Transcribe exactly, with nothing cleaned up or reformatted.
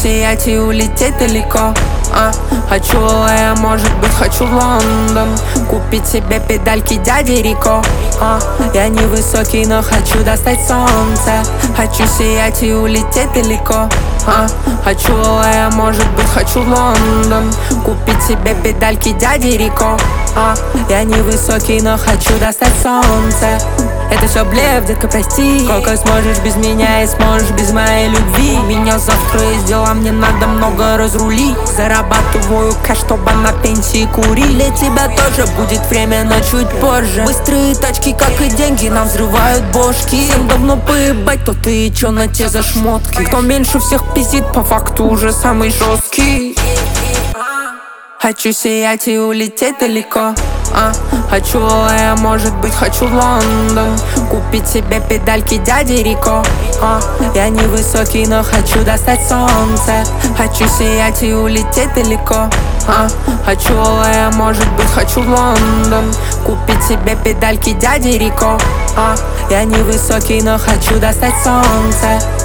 сиять и улететь далеко. А, хочу я, может быть, хочу в Лондон. Купить себе педальки дяди Рико. А, я невысокий, но хочу достать солнце. Хочу сиять и улететь далеко. А, хочу я, может быть, хочу в Лондон. Купить себе педальки дяди Рико. А, я невысокий, но хочу достать солнце. Это все блеф, детка, прости. Сколько сможешь без меня и сможешь без моей любви. Меня завтра есть дела, мне надо много разрулить. Зарабатываю кэш, чтобы на пенсии курить. Для тебя тоже будет время, но чуть позже. Быстрые тачки, как и деньги, нам взрывают бошки. Всем давно поебать, то ты и чё на те за шмотки. Кто меньше всех пиздит, по факту уже самый жесткий. Хочу сиять и улететь далеко. А, хочу я, может быть, хочу в Лондон. Купить себе педальки дяди Рико. А, я невысокий, но хочу достать солнце. Хочу сиять и улететь далеко. А, хочу я, может быть, хочу в Лондон. Купить себе педальки дяди Рико. А, я невысокий, но хочу достать солнце.